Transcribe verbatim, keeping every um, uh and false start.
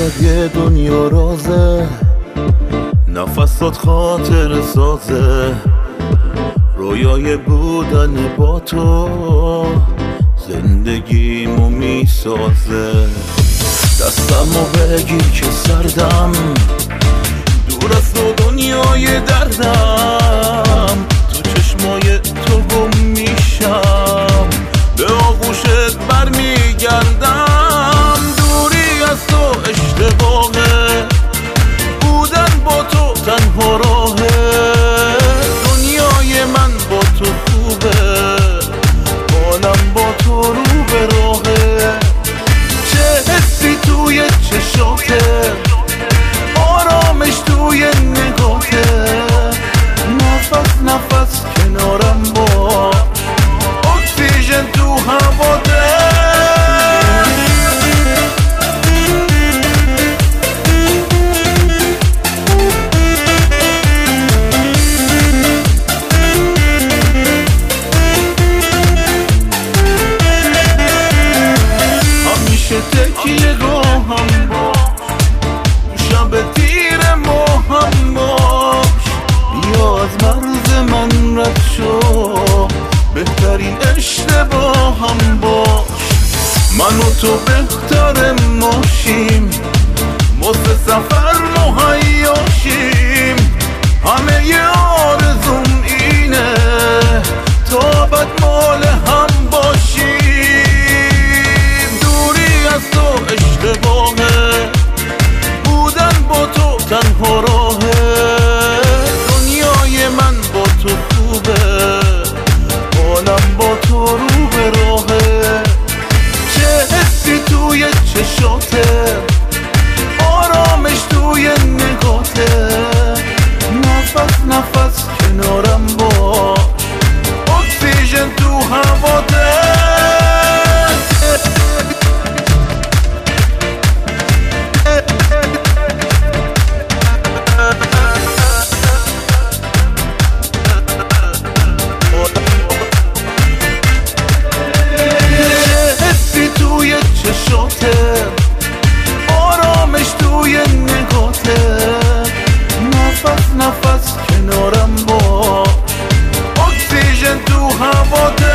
وسط یه دنیا رازه، نفسات خاطر سازه، رویای بودن با تو زندگیمو میسازه. دستمو بگیر که سردم، دور از تو دنیای دردم، تو چشمای تو گم میشم، به آغوشت برمیگردم. دوری از تو اشتباهه، بودن با تو تنها راهه، دنیای من با تو خوبه، حالم با تو رو به راهه. چه حسی توی چشاته، آرامش توی نگاته، نفس نفس کنارم باش، اکسیژن تو هواته. همیشه تکیه راهم باش، شب تیر ماهم باش، بیا از مرز من رد شو، بهترین اشتباهم باش. من و تو بهتر ماشیم، واسه سفر مهیاشیم، همه ی آرزوم اینه تا ابد مال هم باشیم. دوری از تو اشتباهه، بودن با تو تنها راهه، دنیای من با تو خوبه، حالم با تو رو به راهه. چه حسی توی چشاته، آرامش توی نگاته، نفس نفس کنارم باش، اکسیژن تو هواته. آرامش توی نگاته، نفس نفس کنارم باش، اکسیژن تو هواته.